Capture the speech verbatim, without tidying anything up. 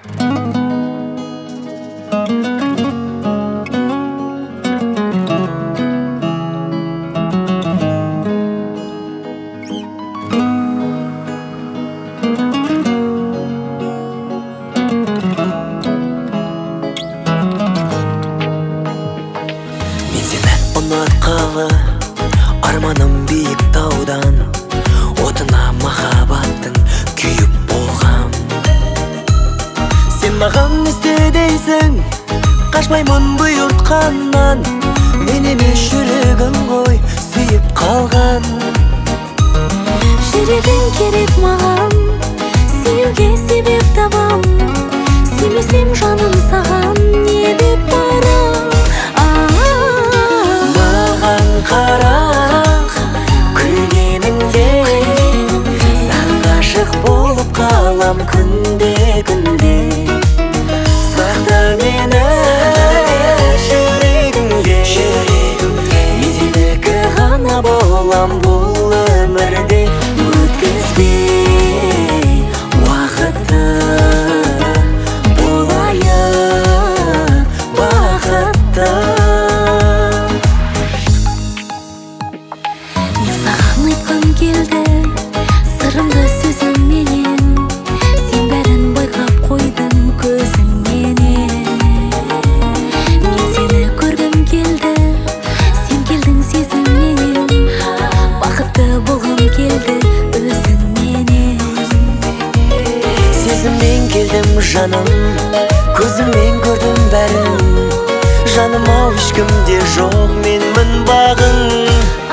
Ұнатқалы арманым биік таудан, отына махаббаттың күйіп болғам. Сен маған істе дейсің, қашпаймын бұйыртқаннан, мен емес жүрегім ғой сүйіп қалған. Жүрегің керек маған, сүюге себеп табам. Сүймесем жаным саған не деп барам? Маған қара, күлгеніңде саған ғашық болып қалам күнде-күнде. Сақта мені жүрегіңде, мен сенікі ғана болам бұл өмірде. Өткізбей уақытты, болайық бақытты. Мен саған айтқым келді сырымды сөзіңменен, сен бәрін байқап қойдың көзіңменен. Мен сені көргім келді, сен келдің сезімменен, бақытты болғым келді өзіңменен. Сезіммен келдім жаным, көзіммен көрдім бәрін. Жаным ау ешкімде жоқ менмін бағың.